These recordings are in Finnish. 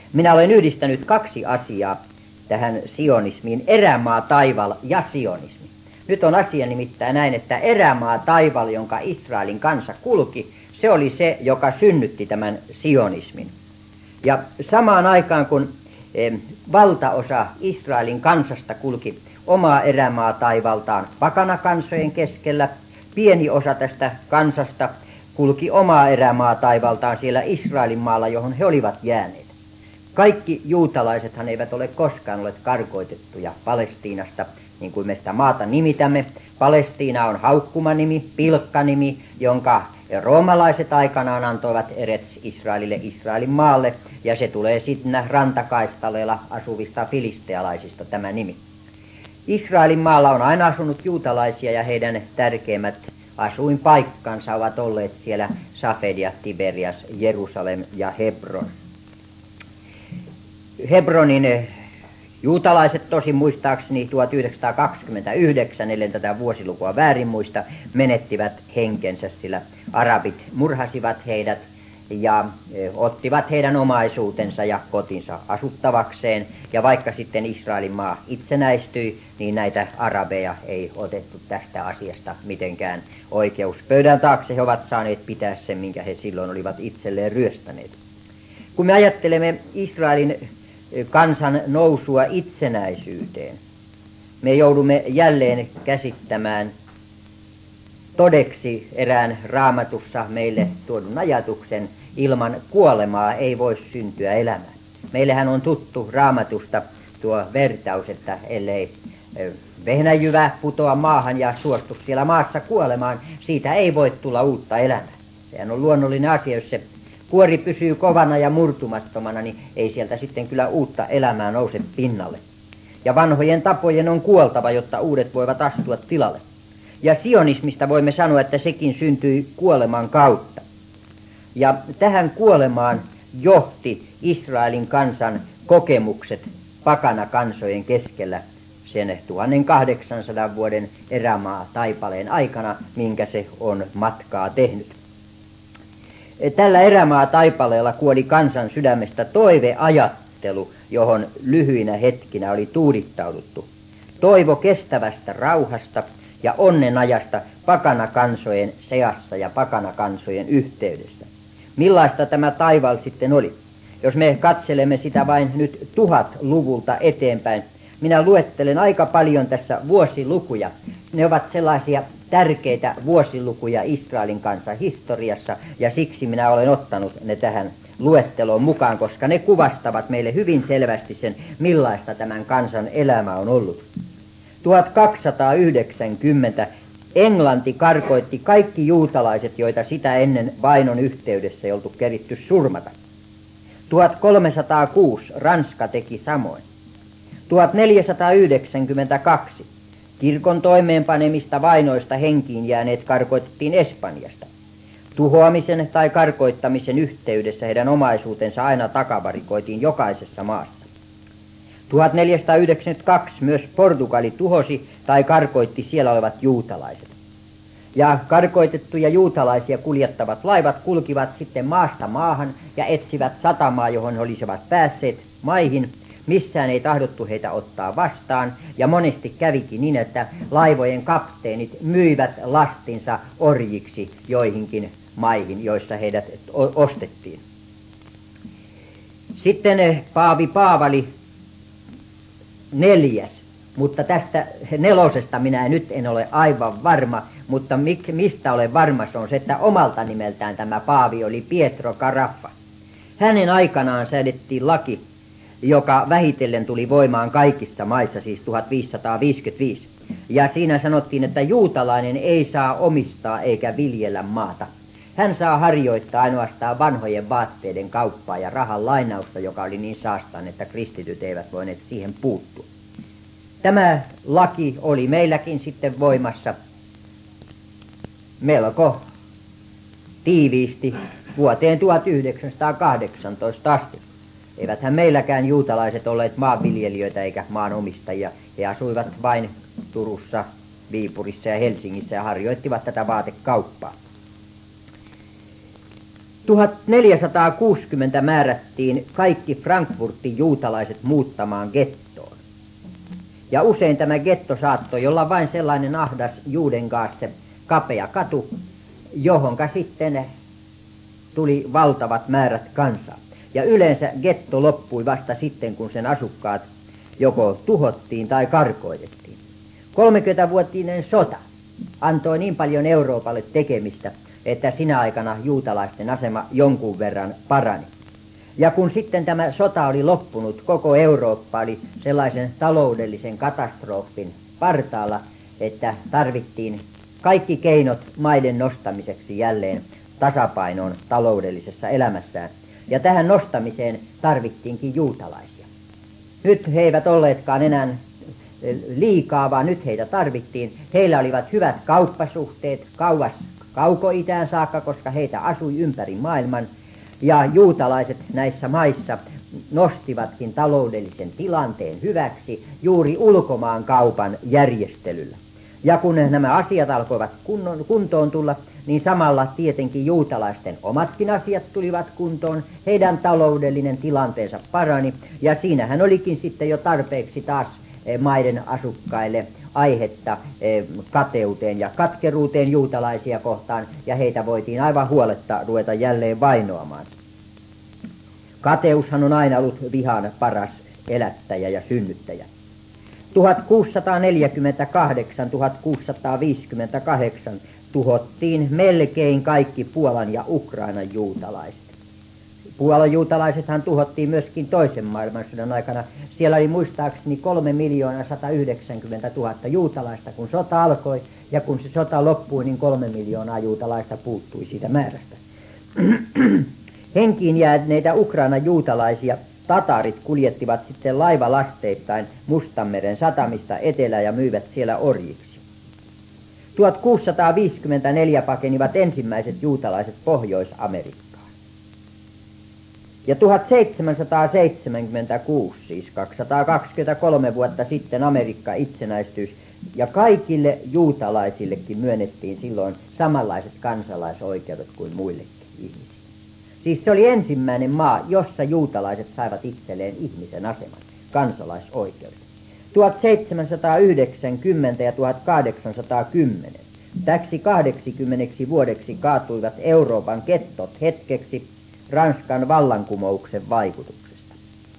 Minä olen yhdistänyt kaksi asiaa tähän sionismiin, erämaa taival ja sionismi. Nyt on asia nimittäin näin, että erämaa taival, jonka Israelin kansa kulki, se oli se, joka synnytti tämän sionismin. Ja samaan aikaan, kun valtaosa Israelin kansasta kulki omaa erämaa taivaltaan pakanakansojen keskellä, pieni osa tästä kansasta kulki omaa erämaa taivaltaan siellä Israelin maalla, johon he olivat jääneet. Kaikki juutalaisethan eivät ole koskaan olleet karkoitettuja Palestiinasta, niin kuin me sitä maata nimitämme. Palestiina on haukkumanimi, pilkkanimi, jonka roomalaiset aikanaan antoivat Erets Israelille, Israelin maalle, ja se tulee sitten rantakaistaleella asuvista filistealaisista tämä nimi. Israelin maalla on aina asunut juutalaisia, ja heidän tärkeimmät asuinpaikkansa ovat olleet siellä Safed ja Tiberias, Jerusalem ja Hebron. Hebronin juutalaiset tosin muistaakseni 1929, ellen tätä vuosilukua väärin muista, menettivät henkensä, sillä arabit murhasivat heidät ja ottivat heidän omaisuutensa ja kotinsa asuttavakseen. Ja vaikka sitten Israelin maa itsenäistyi, niin näitä arabeja ei otettu tästä asiasta mitenkään oikeuspöydän taakse. He ovat saaneet pitää sen, minkä he silloin olivat itselleen ryöstäneet. Kun me ajattelemme Israelin kansan nousua itsenäisyyteen, me joudumme jälleen käsittämään todeksi erään Raamatussa meille tuodun ajatuksen: ilman kuolemaa ei voi syntyä elämää. Meillähän on tuttu Raamatusta tuo vertaus, että ellei vehnäjyvä putoa maahan ja suostu siellä maassa kuolemaan, siitä ei voi tulla uutta elämää. Sehän on luonnollinen asia, jos se kuori pysyy kovana ja murtumattomana, niin ei sieltä sitten kyllä uutta elämää nouse pinnalle. Ja vanhojen tapojen on kuoltava, jotta uudet voivat astua tilalle. Ja sionismista voimme sanoa, että sekin syntyi kuoleman kautta. Ja tähän kuolemaan johti Israelin kansan kokemukset pakana kansojen keskellä sen 1800 vuoden erämaa taipaleen aikana, minkä se on matkaa tehnyt. Tällä erämaa taipaleella kuoli kansan sydämestä toiveajattelu, johon lyhyinä hetkinä oli tuudittauduttu. Toivo kestävästä rauhasta ja onnenajasta pakanakansojen seassa ja pakanakansojen yhteydessä. Millaista tämä taival sitten oli? Jos me katselemme sitä vain nyt 1000-luvulta eteenpäin, minä luettelen aika paljon tässä vuosilukuja. Ne ovat sellaisia tärkeitä vuosilukuja Israelin kansan historiassa, ja siksi minä olen ottanut ne tähän luetteloon mukaan, koska ne kuvastavat meille hyvin selvästi sen, millaista tämän kansan elämä on ollut. 1290 Englanti karkoitti kaikki juutalaiset, joita sitä ennen vainon yhteydessä ei oltu keritty surmata. 1306 Ranska teki samoin. 1492 kirkon toimeenpanemista vainoista henkiin jääneet karkoitettiin Espanjasta. Tuhoamisen tai karkoittamisen yhteydessä heidän omaisuutensa aina takavarikoitiin jokaisessa maassa. 1492 myös Portugali tuhosi tai karkoitti siellä olevat juutalaiset. Ja karkoitettuja juutalaisia kuljettavat laivat kulkivat sitten maasta maahan ja etsivät satamaa, johon he olisivat päässeet maihin. Missään ei tahdottu heitä ottaa vastaan, ja monesti kävikin niin, että laivojen kapteenit myivät lastinsa orjiksi joihinkin maihin, joissa heidät ostettiin. Sitten Paavi Paavali neljäs, mutta tästä nelosesta minä nyt en ole aivan varma, mutta mistä olen varma, se on se, että omalta nimeltään tämä Paavi oli Pietro Caraffa. Hänen aikanaan säädettiin laki, joka vähitellen tuli voimaan kaikissa maissa, siis 1555. Ja siinä sanottiin, että juutalainen ei saa omistaa eikä viljellä maata. Hän saa harjoittaa ainoastaan vanhojen vaatteiden kauppaa ja rahan lainausta, joka oli niin saastaan, että kristityt eivät voineet siihen puuttua. Tämä laki oli meilläkin sitten voimassa melko tiiviisti vuoteen 1918 asti. Eiväthän meilläkään juutalaiset olleet maanviljelijöitä eikä maanomistajia. He asuivat vain Turussa, Viipurissa ja Helsingissä ja harjoittivat tätä vaatekauppaa. 1460 määrättiin kaikki Frankfurtin juutalaiset muuttamaan gettoon. Ja usein tämä getto saattoi olla vain sellainen ahdas Judengasse, kapea katu, johonka sitten tuli valtavat määrät kansaa. Ja yleensä getto loppui vasta sitten, kun sen asukkaat joko tuhottiin tai karkoitettiin. 30-vuotinen sota antoi niin paljon Euroopalle tekemistä, että sinä aikana juutalaisten asema jonkun verran parani. Ja kun sitten tämä sota oli loppunut, koko Eurooppa oli sellaisen taloudellisen katastrofin partaalla, että tarvittiin kaikki keinot maiden nostamiseksi jälleen tasapainoon taloudellisessa elämässään. Ja tähän nostamiseen tarvittiinkin juutalaisia. Nyt he eivät olleetkaan enää liikaa, vaan nyt heitä tarvittiin. Heillä olivat hyvät kauppasuhteet kauas kaukoitään saakka, koska heitä asui ympäri maailman. Ja juutalaiset näissä maissa nostivatkin taloudellisen tilanteen hyväksi juuri ulkomaan kaupan järjestelyllä. Ja kun nämä asiat alkoivat kuntoon tulla, niin samalla tietenkin juutalaisten omatkin asiat tulivat kuntoon, heidän taloudellinen tilanteensa parani, ja siinähän olikin sitten jo tarpeeksi taas maiden asukkaille aihetta kateuteen ja katkeruuteen juutalaisia kohtaan, ja heitä voitiin aivan huoletta ruveta jälleen vainoamaan. Kateushan on aina ollut vihan paras elättäjä ja synnyttäjä. 1648-1658 tuhottiin melkein kaikki Puolan ja Ukrainan juutalaiset. Puolan juutalaisethan tuhottiin myöskin toisen maailmansodan aikana. Siellä oli muistaakseni 3 190 000 juutalaista, kun sota alkoi, ja kun se sota loppui, niin 3 miljoonaa juutalaista puuttui siitä määrästä. Henkiin jääneitä Ukrainan juutalaisia tatarit kuljettivat sitten laivalasteittain Mustanmeren satamista etelään ja myivät siellä orjiksi. 1654 pakenivat ensimmäiset juutalaiset Pohjois-Amerikkaan. Ja 1776, siis 223 vuotta sitten, Amerikka itsenäistyi, ja kaikille juutalaisillekin myönnettiin silloin samanlaiset kansalaisoikeudet kuin muillekin ihmisille. Siis se oli ensimmäinen maa, jossa juutalaiset saivat itselleen ihmisen aseman, kansalaisoikeudet. 1790 ja 1810, täksi 80 vuodeksi kaatuivat Euroopan kettot hetkeksi Ranskan vallankumouksen vaikutuksesta.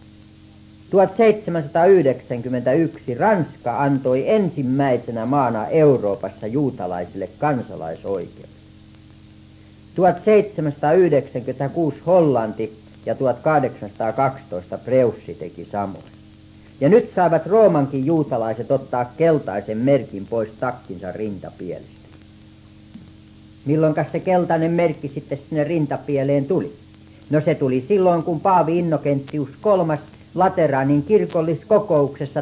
1791 Ranska antoi ensimmäisenä maana Euroopassa juutalaisille kansalaisoikeudet. 1796 Hollanti ja 1812 Preussi teki samoin. Ja nyt saivat Roomankin juutalaiset ottaa keltaisen merkin pois takkinsa rintapielestä. Milloinkas se keltainen merkki sitten sinne rintapieleen tuli? No se tuli silloin, kun Paavi Innokentius III Lateraanin kirkolliskokouksessa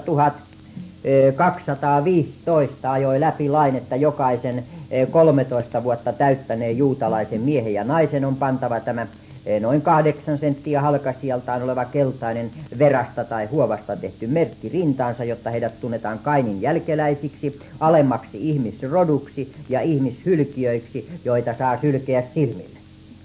1215 ajoi läpi lain, että jokaisen 13 vuotta täyttäneen juutalaisen miehen ja naisen on pantava tämä noin 8 senttiä halkasijaltaan oleva keltainen verasta tai huovasta tehty merkki rintaansa, jotta heidät tunnetaan Kainin jälkeläisiksi, alemmaksi ihmisroduksi ja ihmishylkiöiksi, joita saa sylkeä silmille.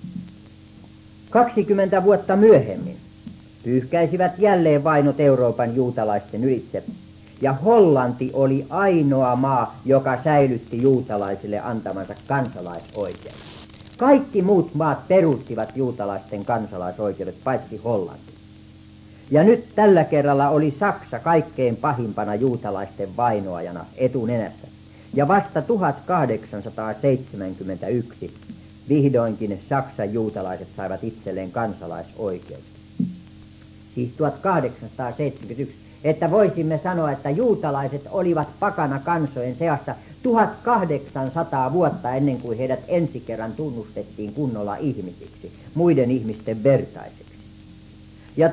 20 vuotta myöhemmin pyyhkäisivät jälleen vainot Euroopan juutalaisten ylitse, ja Hollanti oli ainoa maa, joka säilytti juutalaisille antamansa kansalaisoikeudet. Kaikki muut maat perustivat juutalaisten kansalaisoikeudet, paitsi Hollanti. Ja nyt tällä kerralla oli Saksa kaikkein pahimpana juutalaisten vainoajana etunenässä. Ja vasta 1871 vihdoinkin Saksan juutalaiset saivat itselleen kansalaisoikeudet. Siis 1871, että voisimme sanoa, että juutalaiset olivat pakana kansojen seassa 1800 vuotta ennen kuin heidät ensi kerran tunnustettiin kunnolla ihmisiksi, muiden ihmisten vertaiseksi. Ja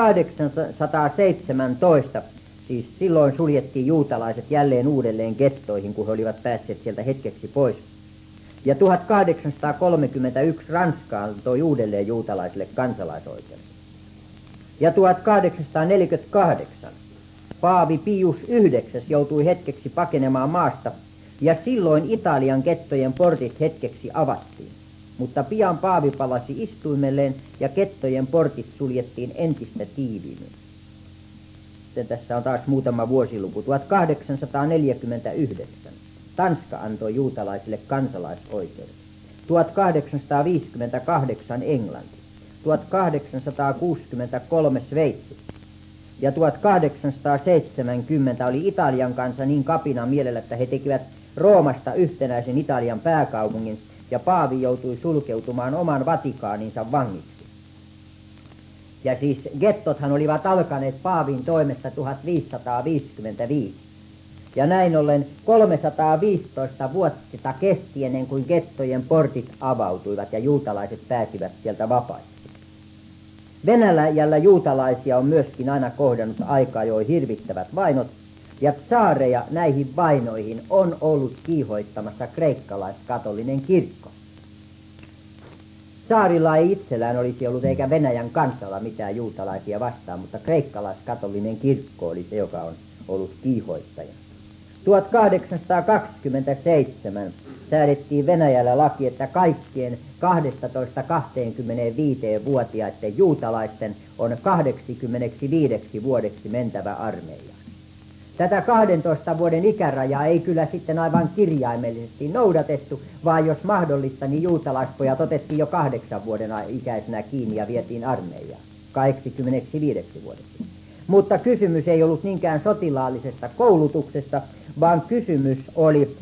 1817, siis silloin suljettiin juutalaiset jälleen uudelleen gettoihin, kun he olivat päässeet sieltä hetkeksi pois. Ja 1831 Ranska antoi uudelleen juutalaisille kansalaisoikeudet. Ja 1848 Paavi Pius IX joutui hetkeksi pakenemaan maasta, ja silloin Italian gettojen portit hetkeksi avattiin. mutta pian paavi palasi istuimelleen ja kettojen portit suljettiin entistä tiiviimmin. Sitten tässä on taas muutama vuosiluku. 1849. Tanska antoi juutalaisille kansalaisoikeudet. 1858 Englanti. 1863 Sveitsi. Ja 1870 oli Italian kanssa niin kapina mielellä, että he tekivät Roomasta yhtenäisen Italian pääkaupungin, ja paavi joutui sulkeutumaan oman Vatikaaninsa vangiksi. Ja siis gettothan olivat alkaneet paavin toimesta 1555. Ja näin ollen 315 vuotta kesti ennen kuin gettojen portit avautuivat ja juutalaiset pääsivät sieltä vapaiksi. Venäjällä juutalaisia on myöskin aina kohdannut aika jo hirvittävät vainot, ja tsaareja näihin vainoihin on ollut kiihoittamassa kreikkalaiskatolinen kirkko. Tsaarilla ei itsellään olisi ollut eikä Venäjän kansalla mitään juutalaisia vastaan, mutta kreikkalaiskatolinen kirkko oli se, joka on ollut kiihoittaja. 1827 säädettiin Venäjällä laki, että kaikkien 12-25-vuotiaiden juutalaisten on 85 vuodeksi mentävä armeijaan. Tätä 12 vuoden ikärajaa ei kyllä sitten aivan kirjaimellisesti noudatettu, vaan jos mahdollista, niin juutalaispojat otettiin jo 8 vuoden ikäisenä kiinni ja vietiin armeijaan 85 vuodeksi. Mutta kysymys ei ollut niinkään sotilaallisesta koulutuksesta, vaan kysymys oli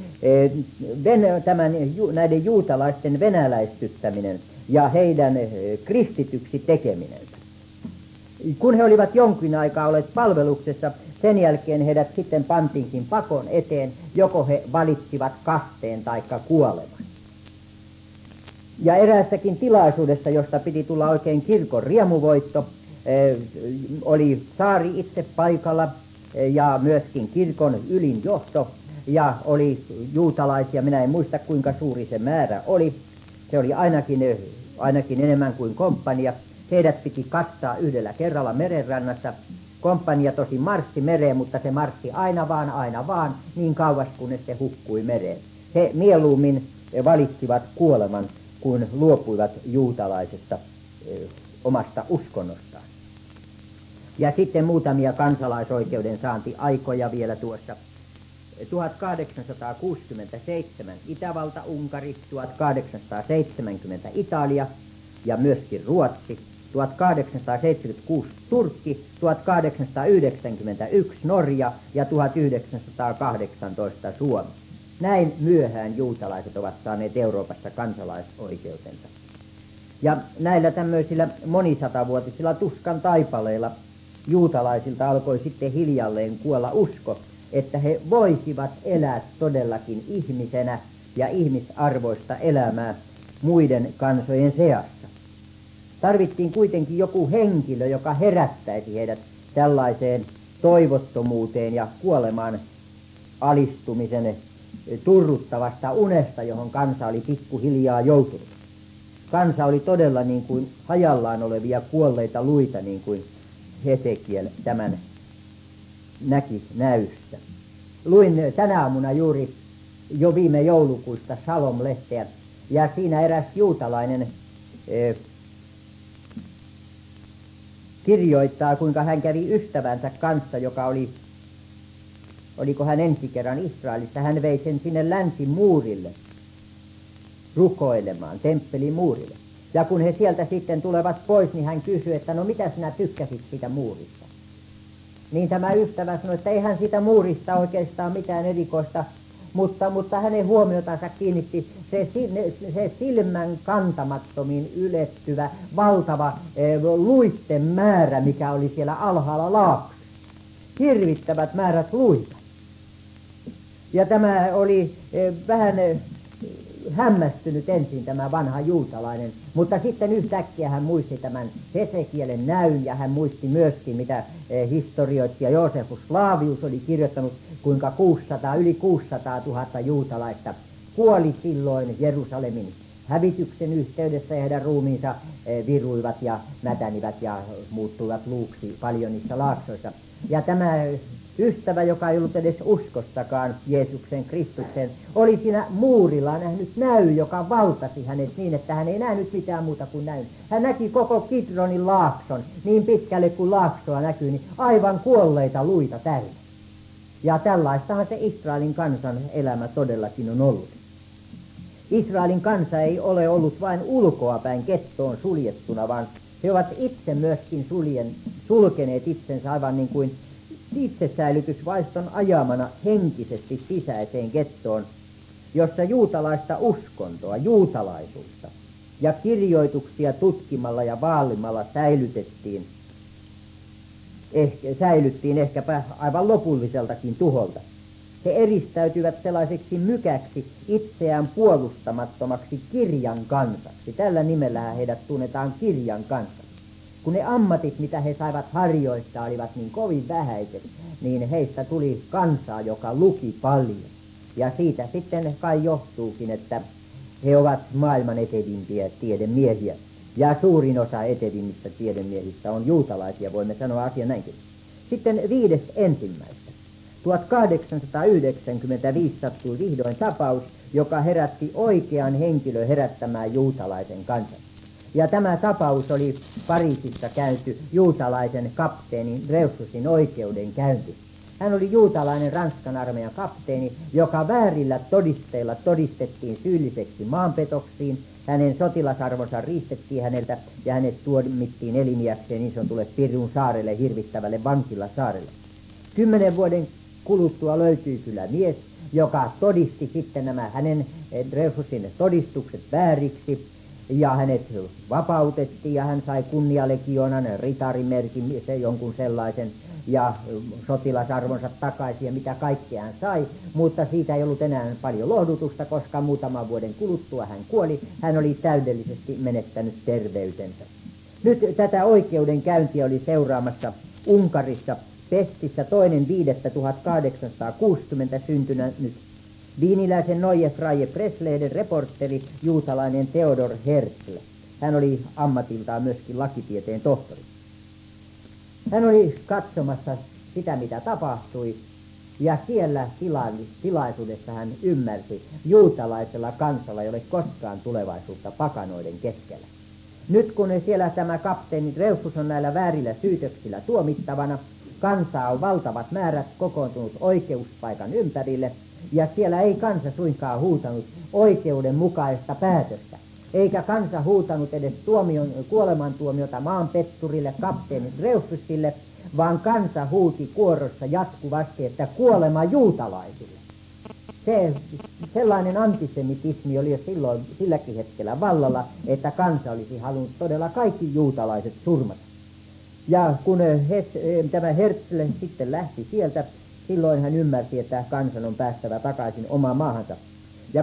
näiden juutalaisten venäläistyttäminen ja heidän kristityksi tekeminen. Kun he olivat jonkin aikaa olleet palveluksessa, sen jälkeen heidät sitten pantiinkin pakon eteen, joko he valitsivat kasteen tai kuoleman. Ja eräässäkin tilaisuudessa, josta piti tulla oikein kirkon riemuvoitto, oli tsaari itse paikalla ja myöskin kirkon ylin johto, ja oli juutalaisia, minä en muista kuinka suuri se määrä oli, se oli ainakin enemmän kuin komppania. Heidät piti kastaa yhdellä kerralla merenrannassa. Komppania tosi marssi mereen, mutta se marssi aina vaan, niin kauas kunnes se hukkui mereen. He mieluummin valitsivat kuoleman, kun luopuivat juutalaisesta omasta uskonnostaan. Ja sitten muutamia kansalaisoikeuden saantiaikoja vielä tuossa. 1867 Itävalta-Unkari, 1870 Italia ja myöskin Ruotsi, 1876 Turkki, 1891 Norja ja 1918 Suomi. Näin myöhään juutalaiset ovat saaneet Euroopassa kansalaisoikeutensa. Ja näillä tämmöisillä monisatavuotisilla tuskan taipaleilla juutalaisilta alkoi sitten hiljalleen kuolla usko, että he voisivat elää todellakin ihmisenä ja ihmisarvoista elämää muiden kansojen seassa. Tarvittiin kuitenkin joku henkilö, joka herättäisi heidät tällaiseen toivottomuuteen ja kuolemaan alistumisen turruttavasta unesta, johon kansa oli pikkuhiljaa joutunut. Kansa oli todella niin kuin hajallaan olevia kuolleita luita, niin kuin Hesekiel tämän näki näyssä. Luin tänä aamuna juuri jo viime joulukuusta Shalom-lehteä, ja siinä eräs juutalainen kirjoittaa, kuinka hän kävi ystävänsä kanssa, joka oliko hän ensi kerran Israelissa. Hän vei sen sinne länsimuurille rukoilemaan, temppelimuurille. Ja kun he sieltä sitten tulevat pois, niin hän kysyi, että no mitä sinä tykkäsit siitä muurista? Niin tämä ystävä sanoi, että eihän siitä muurista oikeastaan mitään erikoista, mutta hänen huomiotansa kiinnitti se silmän kantamattomiin ylettyvä valtava luitten määrä, mikä oli siellä alhaalla laaksossa. Hirvittävät määrät luita. Ja tämä oli vähän hämmästynyt ensin tämä vanha juutalainen, mutta sitten yhtäkkiä hän muisti tämän Hesekielen näyn, ja hän muisti myöskin, mitä historioitsija Joosefus Flavius oli kirjoittanut, kuinka yli 600 000 juutalaista kuoli silloin Jerusalemin hävityksen yhteydessä ja heidän ruumiinsa viruivat ja mätänivät ja muuttuivat luuksi paljon niissä laaksoissa. Ja tämä ystävä, joka ei ollut edes uskostakaan Jeesuksen Kristuksen, oli siinä muurilla nähnyt näy, joka valtasi hänet niin, että hän ei nähnyt mitään muuta kuin näyn. Hän näki koko Kidronin laakson, niin pitkälle kuin laaksoa näkyy, niin aivan kuolleita luita täynnä. Ja tällaistahan se Israelin kansan elämä todellakin on ollut. Israelin kansa ei ole ollut vain ulkoapäin gettoon suljettuna, vaan he ovat itse myöskin sulkeneet itsensä aivan niin kuin itsesäilytysvaiston ajamana henkisesti sisäiseen gettoon, jossa juutalaista uskontoa, juutalaisuutta ja kirjoituksia tutkimalla ja vaalimalla säilyttiin ehkäpä aivan lopulliseltakin tuholta. He eristäytyvät sellaiseksi mykäksi itseään puolustamattomaksi kirjan kansaksi. Tällä nimellä heidät tunnetaan kirjan kansaksi. Kun ne ammatit, mitä he saivat harjoittaa, olivat niin kovin vähäiset, niin heistä tuli kansaa, joka luki paljon. Ja siitä sitten kai johtuukin, että he ovat maailman etevimpiä tiedemiehiä. Ja suurin osa etevimmistä tiedemiehistä on juutalaisia, voimme sanoa asian näinkin. Sitten 5.1. 1895 sattui vihdoin tapaus, joka herätti oikean henkilön herättämään juutalaisen kansan. Ja tämä tapaus oli Pariisissa käyty juutalaisen kapteenin Dreyfusin oikeudenkäynti. Hän oli juutalainen Ranskan armeijan kapteeni, joka väärillä todisteilla todistettiin syylliseksi maanpetoksiin. Hänen sotilasarvonsa riistettiin häneltä ja hänet tuomittiin eliniäkseen niin sanotulle Pirun saarelle, hirvittävälle vankilasaarelle. 10 vuoden kuluttua löytyi kyllä mies, joka todisti sitten nämä hänen Dreyfusin todistukset vääriksi. Ja hänet vapautettiin ja hän sai kunnialegionan, ritarimerkin, jonkun sellaisen, ja sotilasarvonsa takaisin ja mitä kaikkea hän sai. Mutta siitä ei ollut enää paljon lohdutusta, koska muutaman vuoden kuluttua hän kuoli. Hän oli täydellisesti menettänyt terveytensä. Nyt tätä oikeudenkäyntiä oli seuraamassa Unkarissa Pestissä 2.5.1860 syntynyt viiniläisen Neue Freie Presslehden reporteri, juutalainen Theodor Herzl. Hän oli ammatiltaan myöskin lakitieteen tohtori. Hän oli katsomassa sitä, mitä tapahtui, ja siellä tilaisuudessa hän ymmärsi, juutalaisella kansalla ei ole koskaan tulevaisuutta pakanoiden keskellä. Nyt kun siellä tämä kapteeni Dreyfus on näillä väärillä syytöksillä tuomittavana, kansaa on valtavat määrät kokoontunut oikeuspaikan ympärille, ja siellä ei kansa suinkaan huutanut oikeudenmukaista päätöstä, eikä kansa huutanut edes kuolemantuomiota maanpetturille, kapteeni Dreyfusille, vaan kansa huuti kuorossa jatkuvasti, että kuolema juutalaisille. Sellainen antisemitismi oli jo silläkin hetkellä vallalla, että kansa olisi halunnut todella kaikki juutalaiset surmata. Ja kun tämä Herzl sitten lähti sieltä, silloin hän ymmärsi, että kansan on päästävä takaisin omaan maahansa. Ja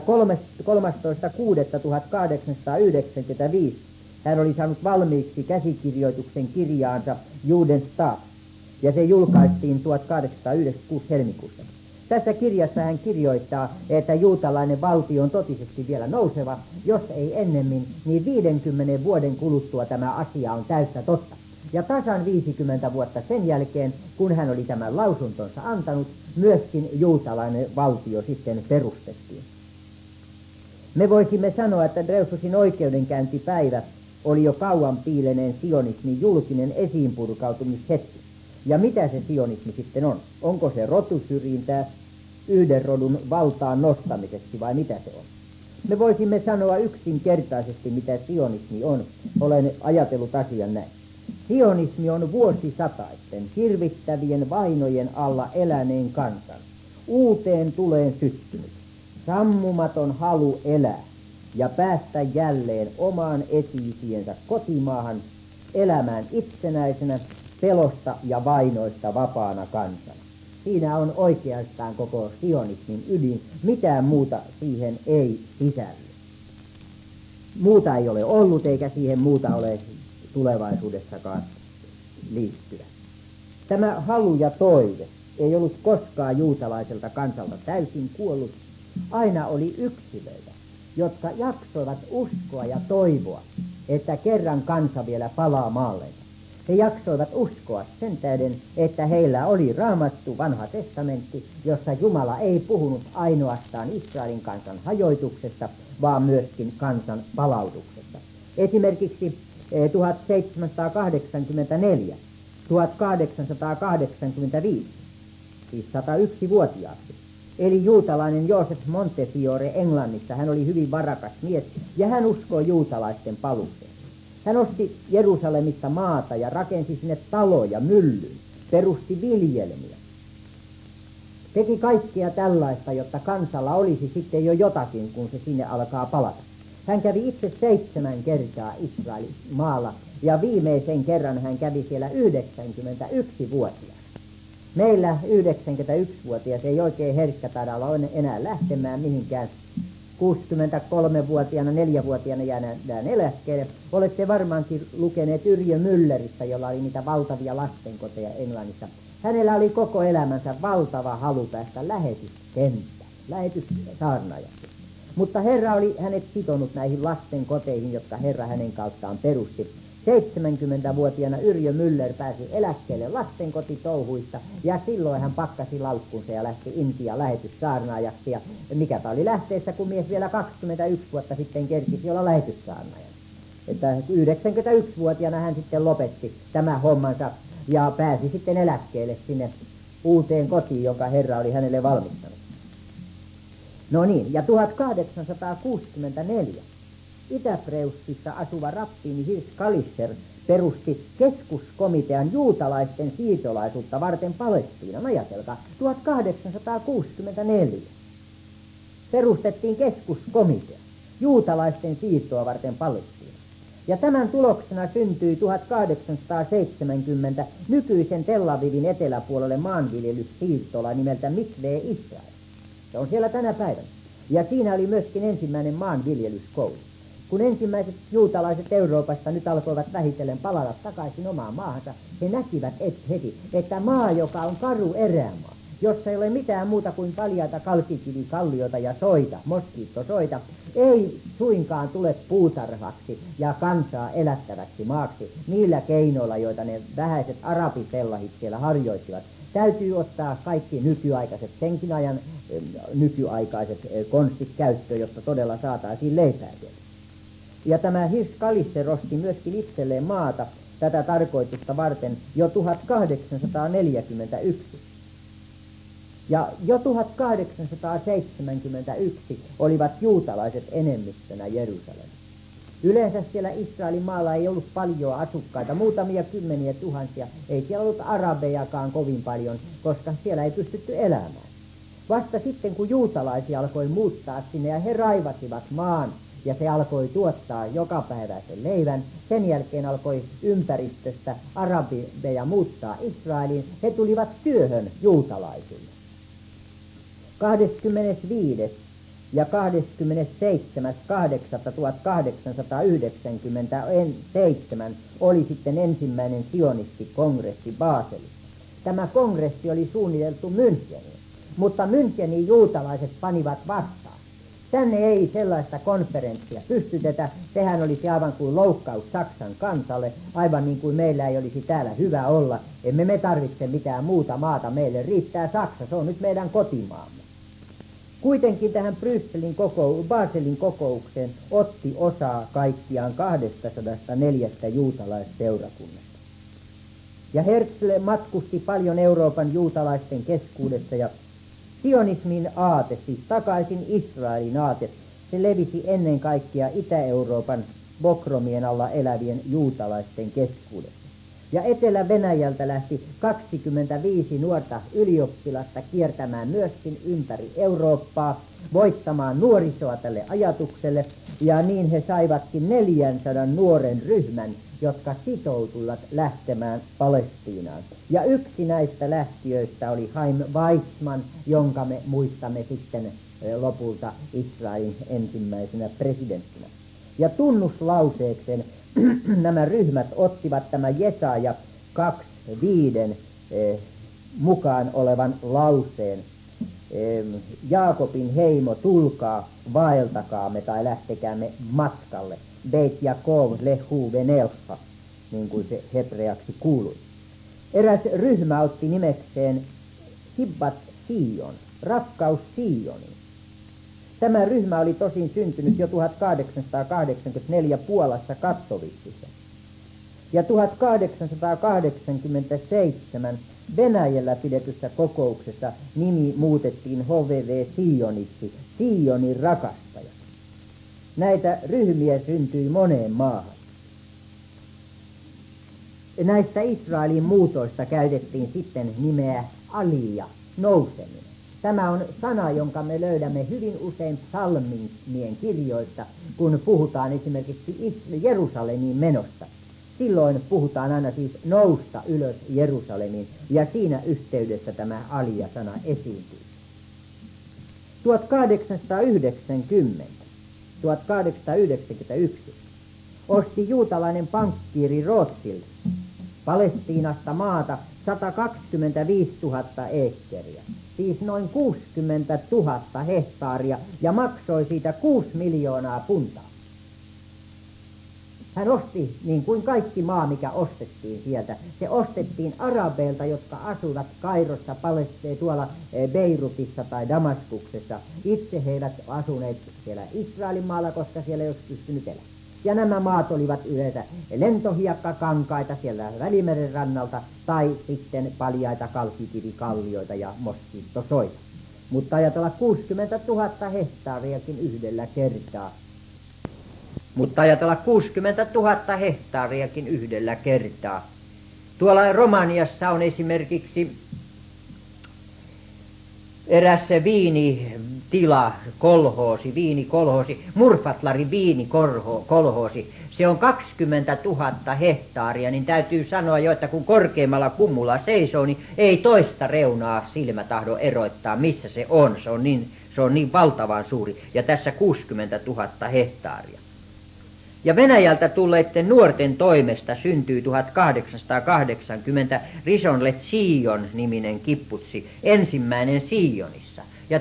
13.6.1895 hän oli saanut valmiiksi käsikirjoituksen kirjaansa Judenstaat, ja se julkaistiin 1896 helmikuussa. Tässä kirjassa hän kirjoittaa, että juutalainen valtio on totisesti vielä nouseva, jos ei ennemmin, niin 50 vuoden kuluttua tämä asia on täyttä totta. Ja tasan 50 vuotta sen jälkeen, kun hän oli tämän lausuntonsa antanut, myöskin juutalainen valtio sitten perustettiin. Me voisimme sanoa, että Dreyfusin oikeudenkäyntipäivä oli jo kauan piileneen sionismin julkinen esiinpurkautumishetki. Ja mitä se sionismi sitten on? Onko se rotusyrjintää yhden rodun valtaan nostamiseksi vai mitä se on? Me voisimme sanoa yksinkertaisesti, mitä sionismi on. Olen ajatellut asian näin. Sionismi on vuosisataisten hirvittävien vainojen alla eläneen kansan uuteen tuleen syttynyt, sammumaton halu elää ja päästä jälleen omaan esi-isiensä kotimaahan elämään itsenäisenä, pelosta ja vainoista vapaana kansana. Siinä on oikeastaan koko sionismin ydin, mitään muuta siihen ei sisälly. Muuta ei ole ollut eikä siihen muuta ole tulevaisuudessakaan liittyvä. Tämä halu ja toive ei ollut koskaan juutalaiselta kansalta täysin kuollut. Aina oli yksilöitä, jotka jaksoivat uskoa ja toivoa, että kerran kansa vielä palaa maallensa. He jaksoivat uskoa sen tähden, että heillä oli Raamattu, vanha testamentti, jossa Jumala ei puhunut ainoastaan Israelin kansan hajoituksesta, vaan myöskin kansan palautuksesta. Esimerkiksi 1784, 1885, siis 101-vuotiaasti, eli juutalainen Joseph Montefiore Englannissa. Hän oli hyvin varakas mies ja hän uskoi juutalaisten paluuseen. Hän osti Jerusalemista maata ja rakensi sinne taloja, myllyn, perusti viljelmiä. Teki kaikkea tällaista, jotta kansalla olisi sitten jo jotakin, kun se sinne alkaa palata. Hän kävi itse 7 kertaa Israelin maalla ja viimeisen kerran hän kävi siellä 91-vuotiaana. Meillä 91-vuotias ei oikein herkkä taida olla enää lähtemään mihinkään. 63-vuotiaana, 4-vuotiaana jäädään eläkkeelle. Olette varmaankin lukeneet Yrjö Mülleristä, jolla oli niitä valtavia lastenkoteja Englannissa. Hänellä oli koko elämänsä valtava halu päästä lähetyssaarnaajaksi. Mutta Herra oli hänet sitonut näihin lastenkoteihin, jotka Herra hänen kauttaan perusti. 70-vuotiaana Yrjö Müller pääsi eläkkeelle lastenkotitouhuista ja silloin hän pakkasi laukkunsa ja lähti Intian lähetyssaarnaajaksi. Ja mikäpä oli lähteessä, kun mies vielä 21 vuotta sitten kerkisi olla lähetyssaarnaajana. Että 91-vuotiaana hän sitten lopetti tämä hommansa ja pääsi sitten eläkkeelle sinne uuteen kotiin, jonka Herra oli hänelle valmistanut. No niin, ja 1864 Itä-Preustissa asuva rappiini Hirsch Kalischer perusti keskuskomitean juutalaisten siirtolaisuutta varten Palestiinan. Ajatelkaa, 1864 perustettiin keskuskomitea juutalaisten siirtoa varten Palestiinaan. Ja tämän tuloksena syntyi 1870 nykyisen Tel Avivin eteläpuolelle maanviljelyssiirtola nimeltä Mikve Israel. Se on siellä tänä päivänä. Ja siinä oli myöskin ensimmäinen maanviljelyskoulu. Kun ensimmäiset juutalaiset Euroopasta nyt alkoivat vähitellen palata takaisin omaan maahansa, he näkivät heti, että maa, joka on karu erämaa, jossa ei ole mitään muuta kuin paljaita kalkkikivikallioita ja soita, moskiittosoita, ei suinkaan tule puutarhaksi ja kansaa elättäväksi maaksi niillä keinoilla, joita ne vähäiset arabipellahit siellä harjoittivat. Täytyy ottaa kaikki nykyaikaiset, senkin ajan nykyaikaiset konstit käyttöön, jotta todella saataisiin leipää sieltä. Ja tämä Hirsch Kalischer osti myöskin itselleen maata tätä tarkoitusta varten jo 1841. Ja jo 1871 olivat juutalaiset enemmistönä Jerusalemissa. Yleensä siellä Israelin maalla ei ollut paljon asukkaita, muutamia kymmeniä tuhansia, ei siellä ollut arabejakaan kovin paljon, koska siellä ei pystytty elämään. Vasta sitten, kun juutalaisia alkoi muuttaa sinne ja he raivasivat maan, ja se alkoi tuottaa jokapäiväisen leivän. Sen jälkeen alkoi ympäristöstä arabeja muuttaa Israeliin. He tulivat työhön juutalaisille. 25. ja 27.8.1897 oli sitten ensimmäinen sionistikongressi Baselissa. Tämä kongressi oli suunniteltu Müncheniin, mutta Münchenin juutalaiset panivat vastaan. Tänne ei sellaista konferenssia pystytetä, sehän olisi aivan kuin loukkaus Saksan kansalle, aivan niin kuin meillä ei olisi täällä hyvä olla. Emme me tarvitse mitään muuta maata, meille riittää Saksa, se on nyt meidän kotimaamme. Kuitenkin tähän Baselin kokoukseen otti osaa kaikkiaan 204 juutalaisseurakunnasta. Ja Herzl matkusti paljon Euroopan juutalaisten keskuudessa ja sionismin aate, siis takaisin Israelin aate, se levisi ennen kaikkea Itä-Euroopan pokromien alla elävien juutalaisten keskuudessa. Ja Etelä-Venäjältä lähti 25 nuorta ylioppilasta kiertämään myöskin ympäri Eurooppaa, voittamaan nuorisoa tälle ajatukselle, ja niin he saivatkin 400 nuoren ryhmän, jotka sitoutuivat lähtemään Palestiinaan. Ja yksi näistä lähtiöistä oli Chaim Weizmann, jonka me muistamme sitten lopulta Israelin ensimmäisenä presidenttinä. Ja tunnuslauseekseen nämä ryhmät ottivat tämä Jesaja 2:5 mukaan olevan lauseen, Jaakobin heimo, tulkaa, vaeltakaamme tai lähtekäämme matkalle. Beit Jakov lehu venelfa, niin kuin se hebreaksi kuului. Eräs ryhmä otti nimekseen Hibbat Sion, rakkaus Sioniin. Tämä ryhmä oli tosin syntynyt jo 1884 Puolassa Kattowicissa. Ja 1887 Venäjällä pidetyssä kokouksessa nimi muutettiin HVV Sioniksi, Sionin rakastaja. Näitä ryhmiä syntyi moneen maahan. Näistä Israelin muutoista käytettiin sitten nimeä Alia, nouseminen. Tämä on sana, jonka me löydämme hyvin usein psalmien kirjoista, kun puhutaan esimerkiksi Jerusalemiin menosta. Silloin puhutaan aina siis nousta ylös Jerusalemiin, ja siinä yhteydessä tämä Alia-sana esiintyy. 1891 osti juutalainen pankkiiri Rothschild Palestiinasta maata 125 000 eekkeriä, siis noin 60 000 hehtaaria, ja maksoi siitä 6 miljoonaa puntaa. Hän osti, niin kuin kaikki maa, mikä ostettiin sieltä, se ostettiin arabeilta, jotka asuvat Kairossa, tuolla Beirutissa tai Damaskuksessa. Itse he eivät asuneet siellä Israelin maalla, koska siellä ei olisi pystynyt elämään. Ja nämä maat olivat yleensä lentohiekkakankaita siellä Välimeren rannalta tai sitten paljaita kalkkikivikallioita ja moskiittosoita. Mutta ajatella 60 000 hehtaariakin yhdellä kertaa. Tuolla Romaniassa on esimerkiksi eräs viinitila, viinikolhoosi, Murfatlarin viinikolhoosi. Se on 20 000 hehtaaria, niin täytyy sanoa jo, että kun korkeimmalla kummulla seisoo, niin ei toista reunaa silmä tahdo eroittaa, missä se on. Se on niin valtavan suuri, ja tässä 60 000 hehtaaria. Ja Venäjältä tulleiden nuorten toimesta syntyi 1880 Rishon LeZion niminen kibbutsi, ensimmäinen Sionissa. Ja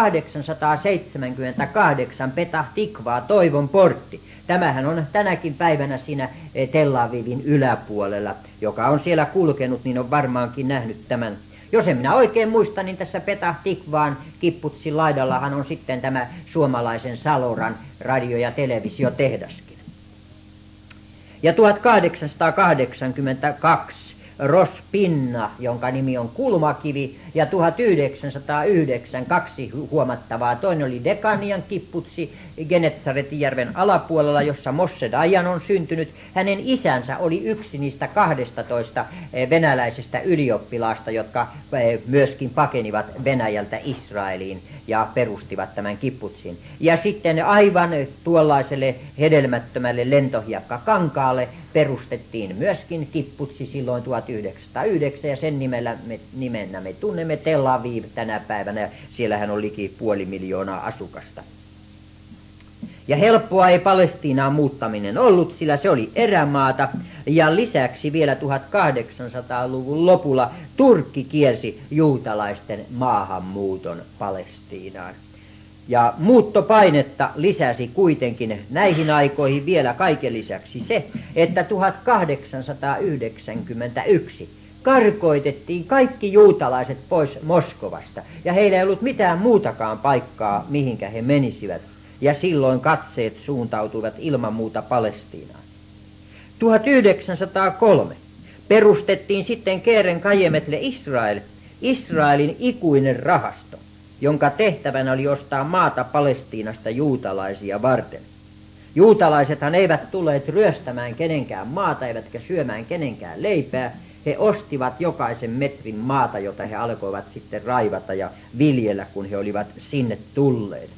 1878 Petah Tikvaa, Toivon portti. Tämähän on tänäkin päivänä siinä Tel Avivin yläpuolella, joka on siellä kulkenut, niin on varmaankin nähnyt tämän. Jos en minä oikein muista, niin tässä Petah Tikvaan kibbutsin laidallahan on sitten tämä suomalaisen Saloran radio- ja televisiotehdaskin. Ja 1882 Rospinna, jonka nimi on Kulmakivi, ja 1909 kaksi huomattavaa. Toinen oli Dekanian kibbutsi Genetsaretijärven alapuolella, jossa Moshe Dayan on syntynyt. Hänen isänsä oli yksi niistä 12 venäläisestä ylioppilaasta, jotka myöskin pakenivat Venäjältä Israeliin ja perustivat tämän kibbutsin. Ja sitten aivan tuollaiselle hedelmättömälle lentohiekkakankaalle perustettiin myöskin kibbutsi silloin 1909, ja sen nimenä me tunnemme Tel Aviv tänä päivänä. Siellähän on liki 500 000 asukasta. Ja helppoa ei Palestiinaan muuttaminen ollut, sillä se oli erämaata, ja lisäksi vielä 1800-luvun lopulla Turkki kielsi juutalaisten maahanmuuton Palestiinaan. Ja muuttopainetta lisäsi kuitenkin näihin aikoihin vielä kaiken lisäksi se, että 1891 karkoitettiin kaikki juutalaiset pois Moskovasta, ja heillä ei ollut mitään muutakaan paikkaa, mihinkä he menisivät, ja silloin katseet suuntautuivat ilman muuta Palestiinaan. 1903 perustettiin sitten Keren Kajemetle Israelin ikuinen rahasto, jonka tehtävänä oli ostaa maata Palestiinasta juutalaisia varten. Juutalaisethan eivät tulleet ryöstämään kenenkään maata, eivätkä syömään kenenkään leipää. He ostivat jokaisen metrin maata, jota he alkoivat sitten raivata ja viljellä, kun he olivat sinne tulleet.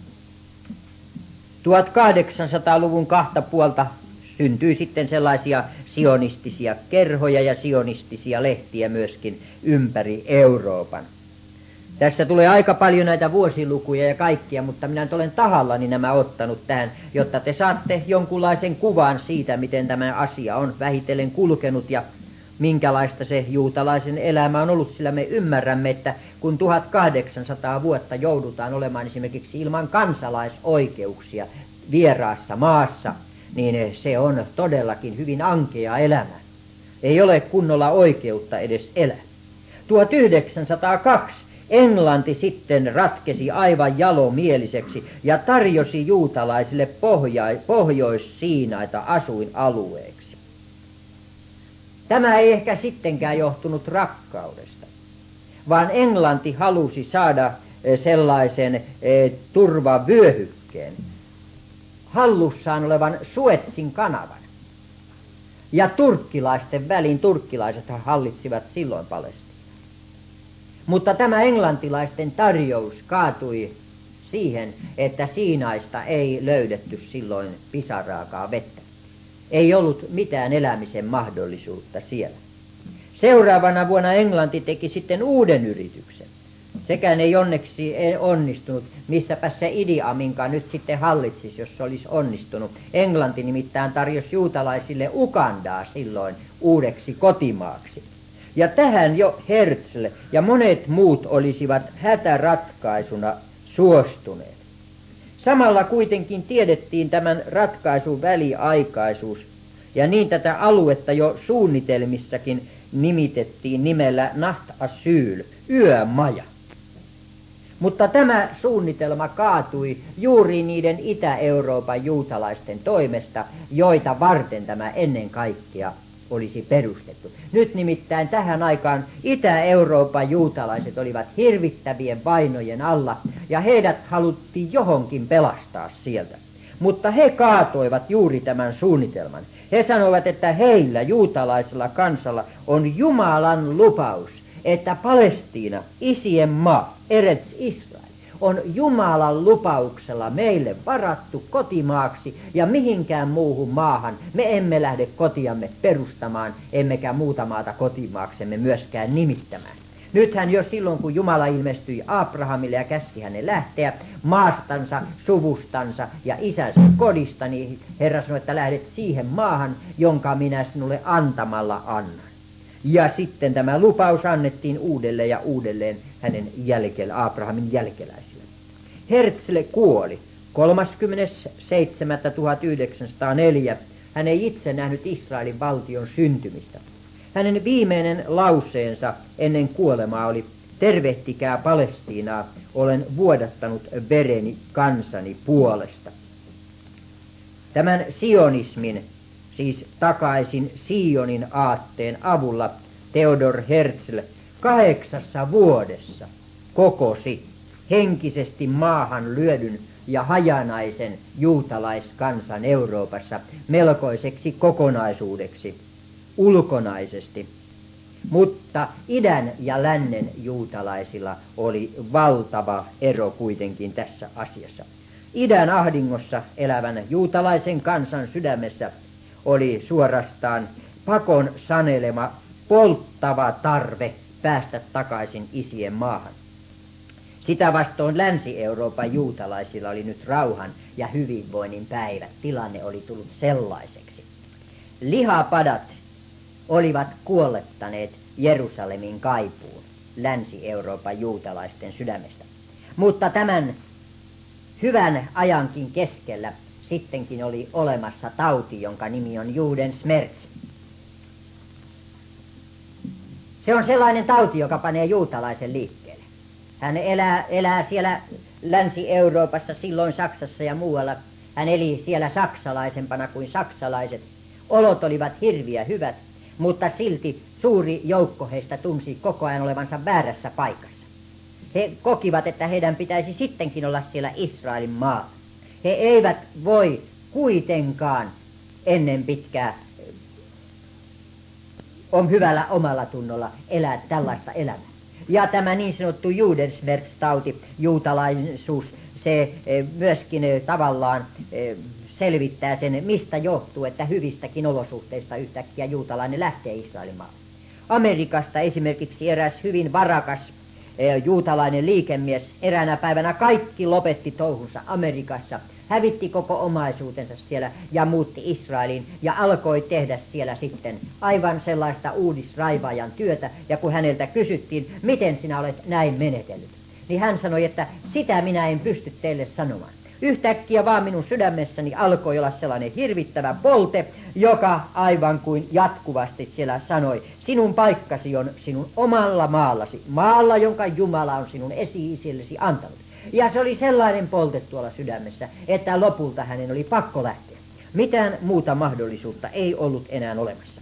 1800-luvun kahta puolta syntyi sitten sellaisia sionistisia kerhoja ja sionistisia lehtiä myöskin ympäri Euroopan. Tässä tulee aika paljon näitä vuosilukuja ja kaikkia, mutta minä nyt olen tahallani nämä ottanut tähän, jotta te saatte jonkunlaisen kuvan siitä, miten tämä asia on vähitellen kulkenut. Ja minkälaista se juutalaisen elämä on ollut, sillä me ymmärrämme, että kun 1800 vuotta joudutaan olemaan esimerkiksi ilman kansalaisoikeuksia vieraassa maassa, niin se on todellakin hyvin ankea elämä. Ei ole kunnolla oikeutta edes elää. 1902 Englanti sitten ratkesi aivan jalomieliseksi ja tarjosi juutalaisille Pohjois-Siinaita asuinalueeksi. Tämä ei ehkä sittenkään johtunut rakkaudesta, vaan Englanti halusi saada sellaisen turvavyöhykkeen hallussaan olevan Suezin kanavan. Ja turkkilaisten väliin, turkkilaiset hallitsivat silloin Palestiinaa. Mutta tämä englantilaisten tarjous kaatui siihen, että Siinaista ei löydetty silloin pisaraakaan vettä. Ei ollut mitään elämisen mahdollisuutta siellä. Seuraavana vuonna Englanti teki sitten uuden yrityksen. Sekään ei onneksi onnistunut, missäpä se Idi Aminkaan nyt sitten hallitsisi, jos se olisi onnistunut. Englanti nimittäin tarjosi juutalaisille Ugandaa silloin uudeksi kotimaaksi. Ja tähän jo Herzl ja monet muut olisivat hätäratkaisuna suostuneet. Samalla kuitenkin tiedettiin tämän ratkaisun väliaikaisuus, ja niin tätä aluetta jo suunnitelmissakin nimitettiin nimellä Nacht Asyl, yömaja. Mutta tämä suunnitelma kaatui juuri niiden Itä-Euroopan juutalaisten toimesta, joita varten tämä ennen kaikkea olisi perustettu. Nyt nimittäin tähän aikaan Itä-Euroopan juutalaiset olivat hirvittävien vainojen alla, ja heidät haluttiin johonkin pelastaa sieltä. Mutta he kaatoivat juuri tämän suunnitelman. He sanoivat, että heillä juutalaisella kansalla on Jumalan lupaus, että Palestiina, isien maa, Eretz Israel, on Jumalan lupauksella meille varattu kotimaaksi, ja mihinkään muuhun maahan me emme lähde kotiamme perustamaan, emmekä muuta maata kotimaaksemme myöskään nimittämään. Nythän jo silloin, kun Jumala ilmestyi Abrahamille ja käski hänen lähteä maastansa, suvustansa ja isänsä kodista, niin Herra sanoi, että lähdet siihen maahan, jonka minä sinulle antamalla annan. Ja sitten tämä lupaus annettiin uudelleen ja uudelleen hänen Abrahamin jälkeläisille. Herzl kuoli 30.7.1904. Hän ei itse nähnyt Israelin valtion syntymistä. Hänen viimeinen lauseensa ennen kuolemaa oli: tervehtikää Palestiinaa, olen vuodattanut vereni kansani puolesta. Tämän sionismin, siis takaisin Sionin aatteen avulla, Theodor Herzl 8 vuodessa kokosi henkisesti maahan lyödyn ja hajanaisen juutalaiskansan Euroopassa melkoiseksi kokonaisuudeksi, ulkonaisesti. Mutta idän ja lännen juutalaisilla oli valtava ero kuitenkin tässä asiassa. Idän ahdingossa elävän juutalaisen kansan sydämessä oli suorastaan pakon sanelema polttava tarve päästä takaisin isien maahan. Sitä vastoin Länsi-Euroopan juutalaisilla oli nyt rauhan ja hyvinvoinnin päivät. Tilanne oli tullut sellaiseksi. Lihapadat olivat kuollettaneet Jerusalemin kaipuun Länsi-Euroopan juutalaisten sydämestä. Mutta tämän hyvän ajankin keskellä sittenkin oli olemassa tauti, jonka nimi on Judensmerz. Se on sellainen tauti, joka panee juutalaisen liikkeelle. Hän elää siellä Länsi-Euroopassa, silloin Saksassa ja muualla. Hän eli siellä saksalaisempana kuin saksalaiset. Olot olivat hirviä hyvät, mutta silti suuri joukko heistä tunsi koko ajan olevansa väärässä paikassa. He kokivat, että heidän pitäisi sittenkin olla siellä Israelin maalla. He eivät voi kuitenkaan ennen pitkää on hyvällä omalla tunnolla elää tällaista elämää. Ja tämä niin sanottu Judensmerz-tauti, juutalaisuus, se myöskin tavallaan selvittää sen, mistä johtuu, että hyvistäkin olosuhteista yhtäkkiä juutalainen lähtee Israelin maalle. Amerikasta esimerkiksi eräs hyvin varakas juutalainen liikemies eräänä päivänä kaikki lopetti touhunsa Amerikassa, hävitti koko omaisuutensa siellä ja muutti Israeliin ja alkoi tehdä siellä sitten aivan sellaista uudisraivaajan työtä. Ja kun häneltä kysyttiin, miten sinä olet näin menetellyt, niin hän sanoi, että sitä minä en pysty teille sanomaan. Yhtäkkiä vaan minun sydämessäni alkoi olla sellainen hirvittävä polte, joka aivan kuin jatkuvasti siellä sanoi, sinun paikkasi on sinun omalla maallasi, maalla, jonka Jumala on sinun esi-isillesi antanut. Ja se oli sellainen polte tuolla sydämessä, että lopulta hänen oli pakko lähteä. Mitään muuta mahdollisuutta ei ollut enää olemassa.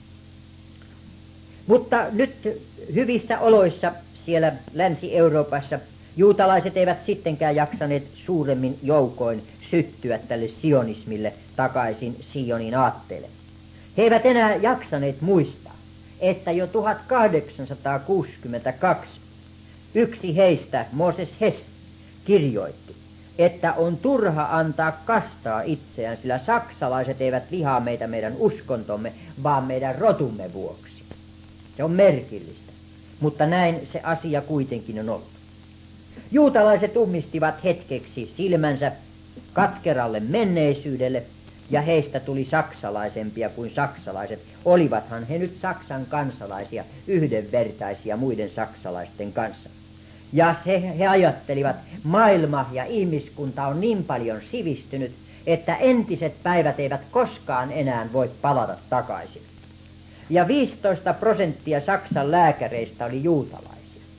Mutta nyt hyvissä oloissa siellä Länsi-Euroopassa juutalaiset eivät sittenkään jaksaneet suuremmin joukoin syttyä tälle sionismille takaisin Sionin aatteelle. He eivät enää jaksaneet muistaa, että jo 1862 yksi heistä, Moses Hess, kirjoitti, että on turha antaa kastaa itseään, sillä saksalaiset eivät vihaa meitä meidän uskontomme, vaan meidän rotumme vuoksi. Se on merkillistä, mutta näin se asia kuitenkin on ollut. Juutalaiset ummistivat hetkeksi silmänsä katkeralle menneisyydelle, ja heistä tuli saksalaisempia kuin saksalaiset. Olivathan he nyt Saksan kansalaisia, yhdenvertaisia muiden saksalaisten kanssa. Ja he ajattelivat, maailma ja ihmiskunta on niin paljon sivistynyt, että entiset päivät eivät koskaan enää voi palata takaisin. Ja 15% Saksan lääkäreistä oli juutalaisia.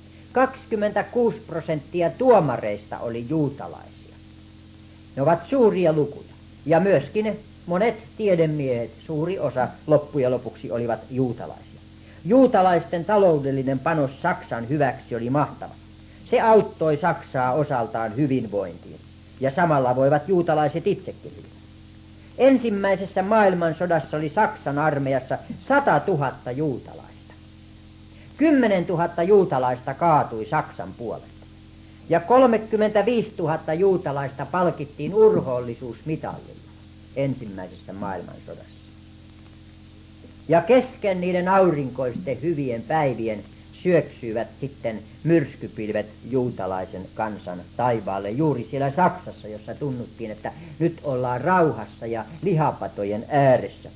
26% tuomareista oli juutalaisia. Ne ovat suuria lukuja. Ja myöskin monet tiedemiehet, suuri osa loppujen lopuksi olivat juutalaisia. Juutalaisten taloudellinen panos Saksan hyväksi oli mahtava. Se auttoi Saksaa osaltaan hyvinvointiin. Ja samalla voivat juutalaiset itsekin hyvin. Ensimmäisessä maailmansodassa oli Saksan armeijassa 100 000 juutalaista. 10 000 juutalaista kaatui Saksan puolesta. Ja 35 000 juutalaista palkittiin urhoollisuusmitallilla ensimmäisessä maailmansodassa. Ja kesken niiden aurinkoisten hyvien päivien syöksyivät sitten myrskypilvet juutalaisen kansan taivaalle juuri siellä Saksassa, jossa tunnuttiin, että nyt ollaan rauhassa ja lihapatojen ääressä.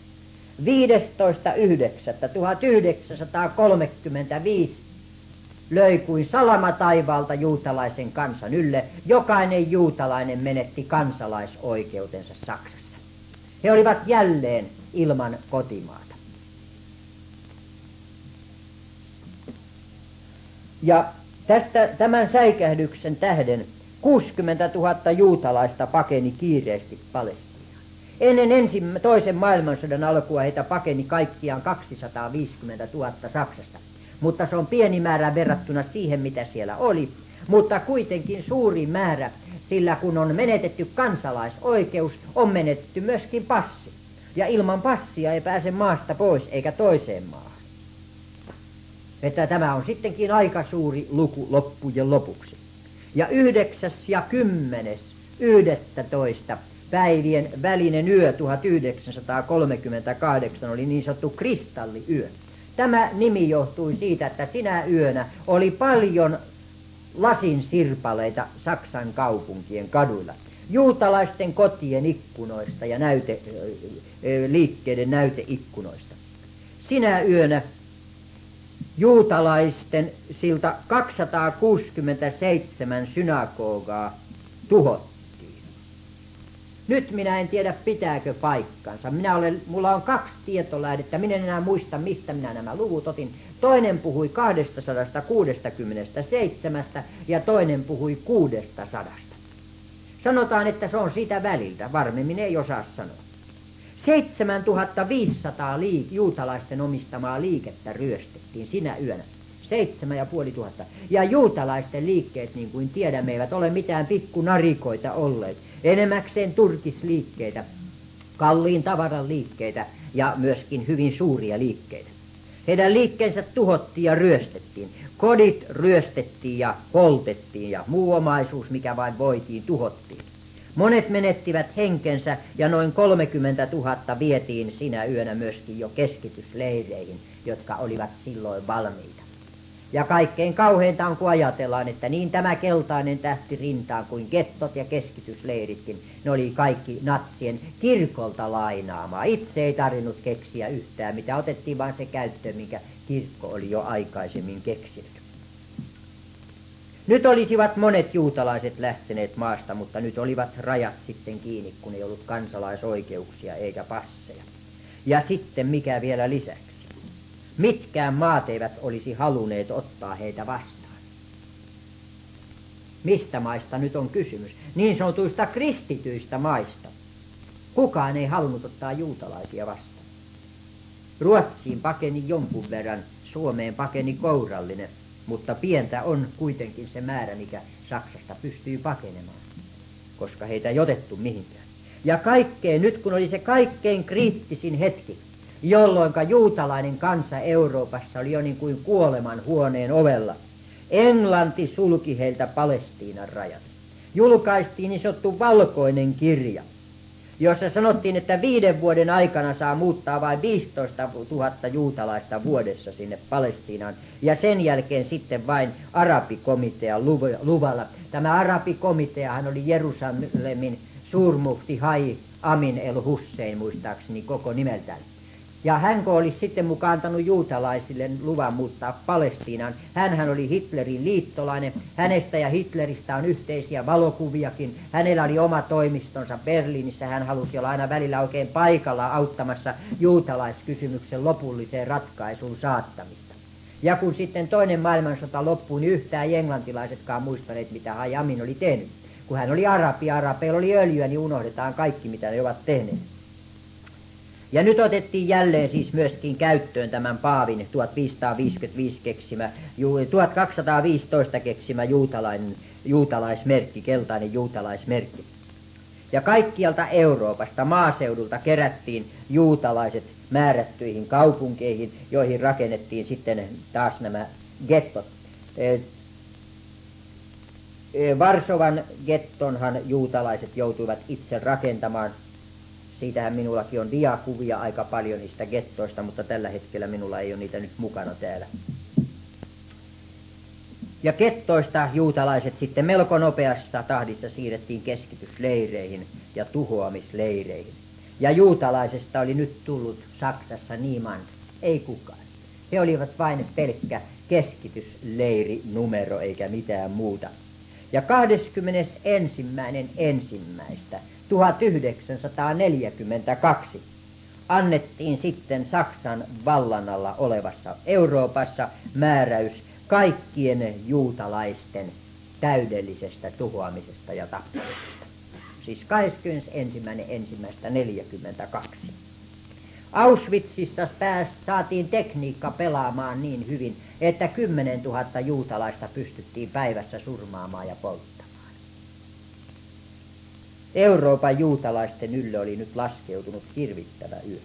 15.9.1935 löi kuin salama taivaalta juutalaisen kansan ylle. Jokainen juutalainen menetti kansalaisoikeutensa Saksassa. He olivat jälleen ilman kotimaata. Ja tämän säikähdyksen tähden 60 000 juutalaista pakeni kiireesti Palestiinaan. Ennen toisen maailmansodan alkua heitä pakeni kaikkiaan 250 000 Saksasta. Mutta se on pieni määrä verrattuna siihen, mitä siellä oli. Mutta kuitenkin suuri määrä, sillä kun on menetetty kansalaisoikeus, on menetetty myöskin passi. Ja ilman passia ei pääse maasta pois eikä toiseen maahan. Että tämä on sittenkin aika suuri luku loppujen lopuksi. Ja 9. ja 10.11. päivien välinen yö 1938 oli niin sanottu kristalliyö. Tämä nimi johtui siitä, että sinä yönä oli paljon lasinsirpaleita Saksan kaupunkien kaduilla. Juutalaisten kotien ikkunoista ja liikkeiden näyteikkunoista. Sinä yönä juutalaisten siltä 267 synagogaa tuhottiin. Nyt minä en tiedä pitääkö paikkansa. Mulla on 2 tietolähdettä, minä en enää muista mistä minä nämä luvut otin. Toinen puhui 267 ja toinen puhui 600. Sanotaan, että se on siitä väliltä, varmemmin ei osaa sanoa. 7500 juutalaisten omistamaa liikettä ryöstettiin sinä yönä. 7500. Ja juutalaisten liikkeet, niin kuin tiedämme, eivät ole mitään pikkunarikoita olleet. Enemmäkseen turkisliikkeitä, kalliin tavaran liikkeitä ja myöskin hyvin suuria liikkeitä. Heidän liikkeensä tuhottiin ja ryöstettiin. Kodit ryöstettiin ja poltettiin ja muu omaisuus, mikä vain voitiin, tuhottiin. Monet menettivät henkensä ja noin 30 000 vietiin sinä yönä myöskin jo keskitysleireihin, jotka olivat silloin valmiita. Ja kaikkein kauheinta on, kun ajatellaan, että niin tämä keltainen tähti rintaan kuin gettot ja keskitysleiritkin, ne oli kaikki natsien kirkolta lainaamaa. Itse ei tarvinnut keksiä yhtään, mitä otettiin vaan se käyttöön, minkä kirkko oli jo aikaisemmin keksinyt. Nyt olisivat monet juutalaiset lähteneet maasta, mutta nyt olivat rajat sitten kiinni, kun ei ollut kansalaisoikeuksia eikä passeja. Ja sitten mikä vielä lisäksi? Mitkään maat eivät olisi halunneet ottaa heitä vastaan. Mistä maista nyt on kysymys? Niin sanotuista kristityistä maista. Kukaan ei halunnut ottaa juutalaisia vastaan. Ruotsiin pakeni jonkun verran, Suomeen pakeni kourallinen, mutta pientä on kuitenkin se määrä, mikä Saksasta pystyy pakenemaan, koska heitä ei otettu mihinkään. Ja kaikkein, nyt kun oli se kaikkein kriittisin hetki, jolloin juutalainen kansa Euroopassa oli jo niin kuin kuoleman huoneen ovella, Englanti sulki heiltä Palestiinan rajat. Julkaistiin niin sanottu valkoinen kirja, jossa sanottiin, että 5 vuoden aikana saa muuttaa vain 15 000 juutalaista vuodessa sinne Palestiinaan. Ja sen jälkeen sitten vain arabikomitean luvalla. Tämä arabikomiteahan oli Jerusalemin suurmufti Hai Amin el Hussein muistaakseni koko nimeltään. Ja hän kun olisi sitten mukaan antanut juutalaisille luvan muuttaa Palestiinaan, hänhän oli Hitlerin liittolainen, hänestä ja Hitleristä on yhteisiä valokuviakin, hänellä oli oma toimistonsa Berliinissä, hän halusi olla aina välillä oikein paikalla auttamassa juutalaiskysymyksen lopulliseen ratkaisuun saattamista. Ja kun sitten toinen maailmansota loppui, niin yhtään englantilaisetkaan muistaneet, mitä Hai Amin oli tehnyt. Kun hän oli arabeilla oli öljyä, niin unohdetaan kaikki, mitä ne ovat tehneet. Ja nyt otettiin jälleen siis myöskin käyttöön tämän Paavin 1555 keksimä, 1215 keksimä juutalaismerkki, keltainen juutalaismerkki. Ja kaikkialta Euroopasta, maaseudulta kerättiin juutalaiset määrättyihin kaupunkeihin, joihin rakennettiin sitten taas nämä gettot. Varsovan gettonhan juutalaiset joutuivat itse rakentamaan. Siitähän minullakin on diakuvia aika paljon niistä gettoista, mutta tällä hetkellä minulla ei ole niitä nyt mukana täällä. Ja gettoista juutalaiset sitten melko nopeassa tahdissa siirrettiin keskitysleireihin ja tuhoamisleireihin. Ja juutalaisesta oli nyt tullut Saksassa niemand, ei kukaan. He olivat vain pelkkä keskitysleirinumero eikä mitään muuta. Ja 21.1.1942 annettiin sitten Saksan vallan alla olevassa Euroopassa määräys kaikkien juutalaisten täydellisestä tuhoamisesta ja tappamisesta. Siis 21.1.1942. Auschwitzissa saatiin tekniikka pelaamaan niin hyvin, että 10 000 juutalaista pystyttiin päivässä surmaamaan ja polttamaan. Euroopan juutalaisten ylle oli nyt laskeutunut hirvittävä yö.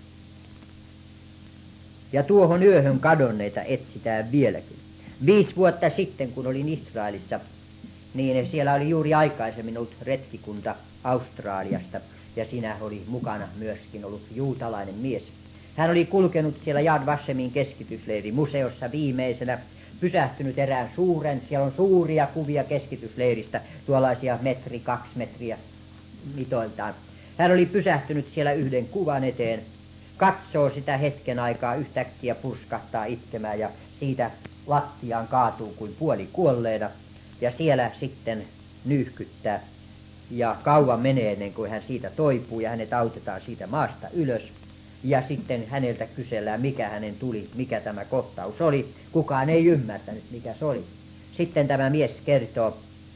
Ja tuohon yöhön kadonneita etsitään vieläkin. 5 vuotta sitten, kun olin Israelissa, niin siellä oli juuri aikaisemmin ollut retkikunta Australiasta, ja siinä oli mukana myöskin ollut juutalainen mies. Hän oli kulkenut siellä Yad Vashemin keskitysleirimuseossa viimeisenä, pysähtynyt erään suuren, siellä on suuria kuvia keskitysleiristä, tuollaisia 1-2 metriä mitoiltaan. Hän oli pysähtynyt siellä yhden kuvan eteen, katsoo sitä hetken aikaa, yhtäkkiä purskahtaa itkemään ja siitä lattiaan kaatuu kuin puolikuolleena ja siellä sitten nyyhkyttää. Ja kauan menee ennen kuin hän siitä toipuu ja hänet autetaan siitä maasta ylös. Ja sitten häneltä kysellään, mikä hänen tuli, mikä tämä kohtaus oli. Kukaan ei ymmärtänyt, mikä se oli. Sitten tämä mies kertoo,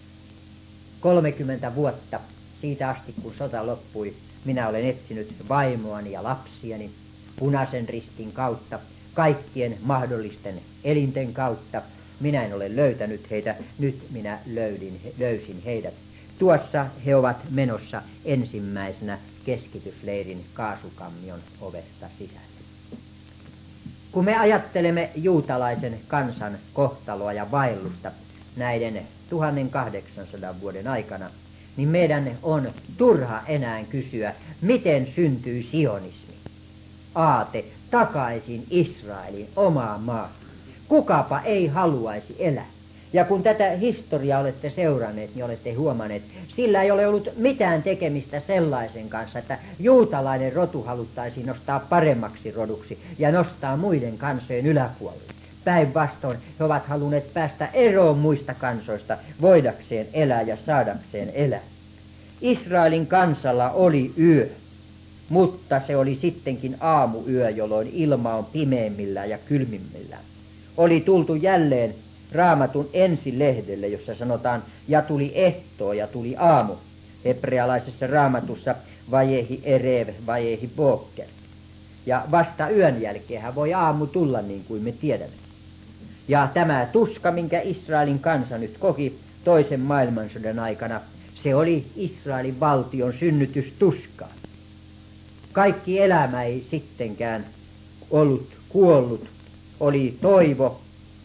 30 vuotta siitä asti, kun sota loppui, minä olen etsinyt vaimoani ja lapsiani Punaisen ristin kautta, kaikkien mahdollisten elinten kautta. Minä en ole löytänyt heitä, nyt minä löysin heidät. Tuossa he ovat menossa ensimmäisenä keskitysleirin kaasukammion ovesta sisälle. Kun me ajattelemme juutalaisen kansan kohtaloa ja vaellusta näiden 1800 vuoden aikana, niin meidän on turha enää kysyä, miten syntyi sionismi, aate takaisin Israelin omaan maahan. Kukapa ei haluaisi elää. Ja kun tätä historiaa olette seuranneet, niin olette huomanneet, sillä ei ole ollut mitään tekemistä sellaisen kanssa, että juutalainen rotu haluttaisiin nostaa paremmaksi roduksi ja nostaa muiden kansojen yläpuolelle. Päinvastoin he ovat halunneet päästä eroon muista kansoista, voidakseen elää ja saadakseen elää. Israelin kansalla oli yö, mutta se oli sittenkin aamuyö, jolloin ilma on pimeimmillään ja kylmimmillään. Oli tultu jälleen Raamatun ensilehdelle, jossa sanotaan, ja tuli ehtoo ja tuli aamu. Hebrealaisessa Raamatussa vajehi erev, vajehi boker. Ja vasta yön jälkeenhän voi aamu tulla, niin kuin me tiedämme. Ja tämä tuska, minkä Israelin kansa nyt koki toisen maailmansodan aikana, se oli Israelin valtion synnytystuskaa. Kaikki elämä ei sittenkään ollut kuollut, oli toivo,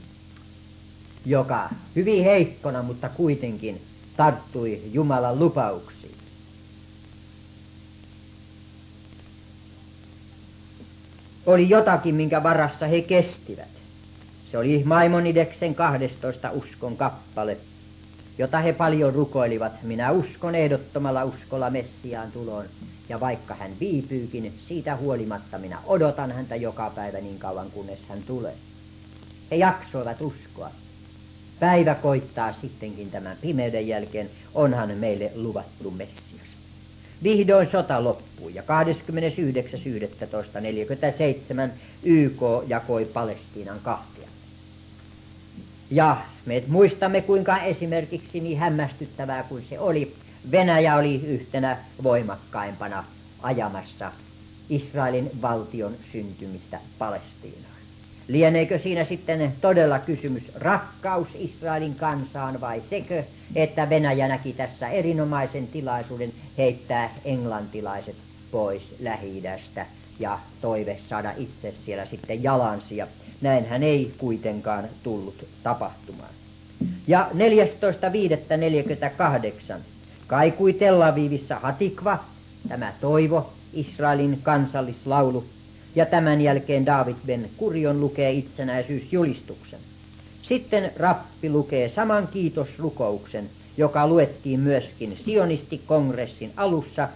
joka hyvin heikkona, mutta kuitenkin tarttui Jumalan lupauksiin. Oli jotakin, minkä varassa he kestivät. Se oli Maimonideksen 12 uskon kappale, jota he paljon rukoilivat. Minä uskon ehdottomalla uskolla Messiaan tuloon, ja vaikka hän viipyykin, siitä huolimatta minä odotan häntä joka päivä niin kauan, kunnes hän tulee. He jaksoivat uskoa. Päivä koittaa sittenkin tämän pimeyden jälkeen, onhan meille luvattu Messias. Vihdoin sota loppui ja 29.11.47 YK jakoi Palestiinan kahtia. Ja me muistamme, kuinka esimerkiksi niin hämmästyttävää kuin se oli, Venäjä oli yhtenä voimakkaimpana ajamassa Israelin valtion syntymistä Palestiinaan. Lieneekö siinä sitten todella kysymys rakkaus Israelin kansaan vai sekö, että Venäjä näki tässä erinomaisen tilaisuuden heittää englantilaiset pois Lähi-idästä ja toive saada itse siellä sitten jalansija. Näinhän ei kuitenkaan tullut tapahtumaan. Ja 14.5.48 kaikui Tel Avivissa Hatikva, tämä toivo, Israelin kansallislaulu, ja tämän jälkeen David ben Gurion lukee itsenäisyysjulistuksen. Sitten rappi lukee saman kiitosrukouksen, joka luettiin myöskin sionistikongressin alussa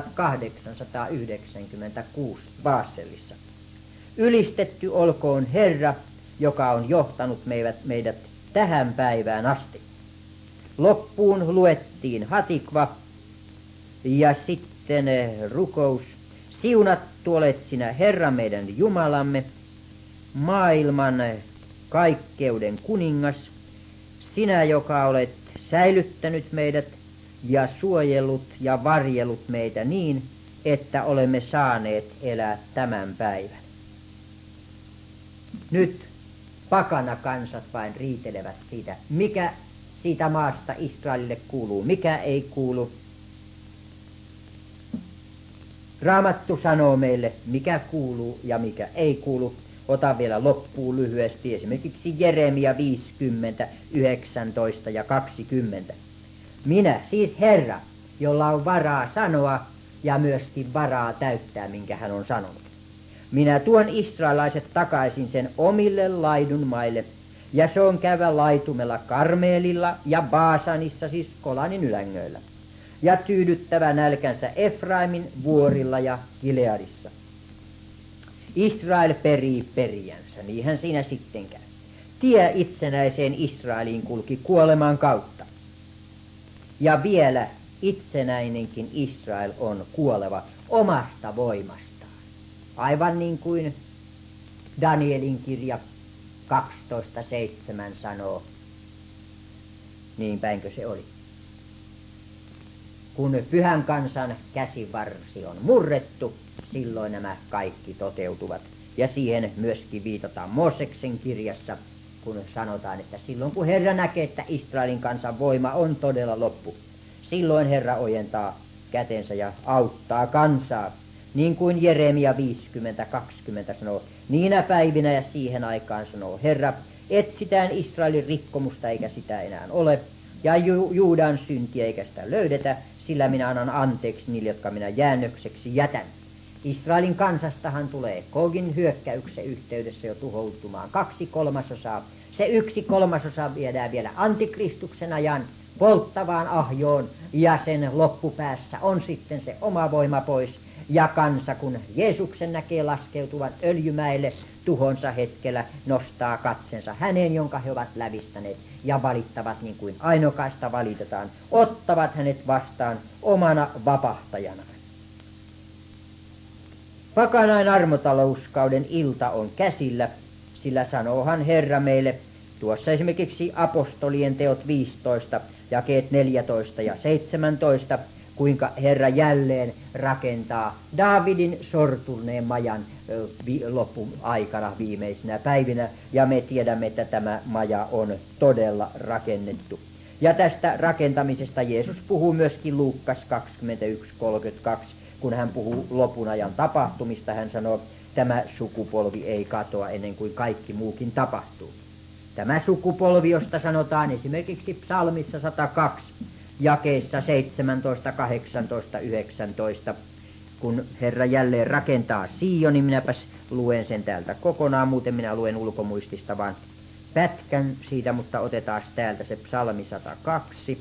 1896 Baselissa. Ylistetty olkoon Herra, joka on johtanut meidät tähän päivään asti. Loppuun luettiin Hatikva ja sitten rukous. Siunattu olet sinä, Herra meidän Jumalamme, maailman kaikkeuden kuningas, sinä, joka olet säilyttänyt meidät ja suojellut ja varjellut meitä niin, että olemme saaneet elää tämän päivän. Nyt pakanakansat vain riitelevät siitä, mikä siitä maasta Israelille kuuluu, mikä ei kuulu. Raamattu sanoo meille, mikä kuuluu ja mikä ei kuulu. Otan vielä loppuun lyhyesti esimerkiksi Jeremia 50, 19 ja 20. Minä, siis Herra, jolla on varaa sanoa ja myöskin varaa täyttää, minkä hän on sanonut. Minä tuon israelaiset takaisin sen omille laidunmaille, ja se on käyvä laitumella Karmeelilla ja Baasanissa, siis Kolanin ylängöillä, ja tyydyttävä nälkänsä Efraimin vuorilla ja Gileadissa. Israel perii perijänsä, niinhän siinä sitten käy. Tie itsenäiseen Israeliin kulki kuoleman kautta. Ja vielä itsenäinenkin Israel on kuoleva omasta voimastaan. Aivan niin kuin Danielin kirja 12.7 sanoo, niin päinkö se oli. Kun pyhän kansan käsivarsi on murrettu, silloin nämä kaikki toteutuvat. Ja siihen myöskin viitataan Mooseksen kirjassa, kun sanotaan, että silloin kun Herra näkee, että Israelin kansan voima on todella loppu, silloin Herra ojentaa kätensä ja auttaa kansaa. Niin kuin Jeremia 50:20 sanoo, niinä päivinä ja siihen aikaan sanoo Herra, etsitään Israelin rikkomusta eikä sitä enää ole, ja Juudan syntiä eikä sitä löydetä, sillä minä annan anteeksi niille, jotka minä jäännökseksi jätän. Israelin kansastahan tulee Gogin hyökkäyksen yhteydessä jo tuhoutumaan 2/3. Se 1/3 viedään vielä antikristuksen ajan polttavaan ahjoon, ja sen loppupäässä on sitten se oma voima pois. Ja kansa, kun Jeesuksen näkee laskeutuvan öljymäelle tuhonsa hetkellä, nostaa katsensa häneen, jonka he ovat lävistäneet, ja valittavat niin kuin ainokaista valitetaan, ottavat hänet vastaan omana vapahtajanaan. Pakanain armotalouskauden ilta on käsillä, sillä sanoohan Herra meille tuossa esimerkiksi apostolien teot 15, jakeet 14 ja 17, kuinka Herra jälleen rakentaa Daavidin sortuneen majan loppuaikana viimeisinä päivinä, ja me tiedämme, että tämä maja on todella rakennettu. Ja tästä rakentamisesta Jeesus puhuu myöskin Luukkas 21:32, kun hän puhuu lopun ajan tapahtumista. Hän sanoo, tämä sukupolvi ei katoa ennen kuin kaikki muukin tapahtuu. Tämä sukupolvi, josta sanotaan esimerkiksi psalmissa 102, jakeissa 17, 18, 19, kun Herra jälleen rakentaa Sionin, minäpäs luen sen täältä kokonaan, muuten minä luen ulkomuistista vaan pätkän siitä, mutta otetaan täältä se psalmi 102.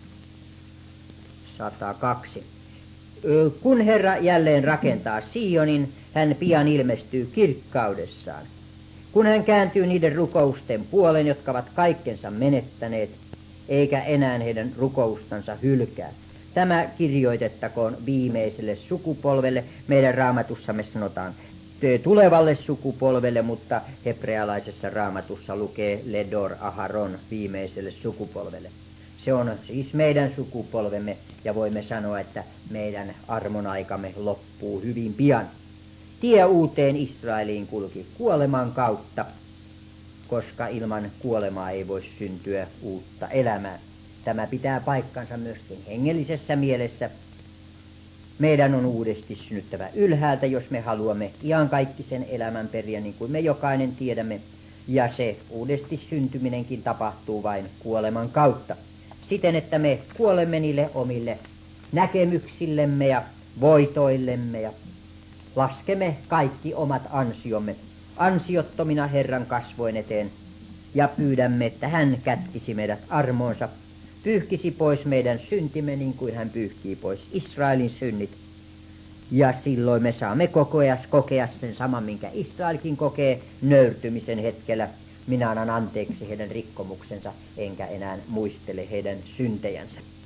Kun Herra jälleen rakentaa Sionin, hän pian ilmestyy kirkkaudessaan. Kun hän kääntyy niiden rukousten puoleen, jotka ovat kaikkensa menettäneet, eikä enää heidän rukoustansa hylkää. Tämä kirjoitettakoon viimeiselle sukupolvelle. Meidän raamatussamme sanotaan tulevalle sukupolvelle, mutta hebrealaisessa raamatussa lukee Ledor Aharon, viimeiselle sukupolvelle. Se on siis meidän sukupolvemme, ja voimme sanoa, että meidän armon aikamme loppuu hyvin pian. Tie uuteen Israeliin kulki kuoleman kautta, koska ilman kuolemaa ei voi syntyä uutta elämää. Tämä pitää paikkansa myöskin hengellisessä mielessä. Meidän on uudesti synnyttävä ylhäältä, jos me haluamme iankaikkisen elämän periä, niin kuin me jokainen tiedämme. Ja se uudesti syntyminenkin tapahtuu vain kuoleman kautta. Siten, että me kuolemme niille omille näkemyksillemme ja voitoillemme ja laskemme kaikki omat ansiomme ansiottomina Herran kasvojen eteen ja pyydämme, että hän kätkisi meidät armoonsa, pyyhkisi pois meidän syntimme niin kuin hän pyyhkii pois Israelin synnit. Ja silloin me saamme kokea sen saman, minkä Israelkin kokee nöyrtymisen hetkellä. Minä annan anteeksi heidän rikkomuksensa, enkä enää muistele heidän syntejänsä.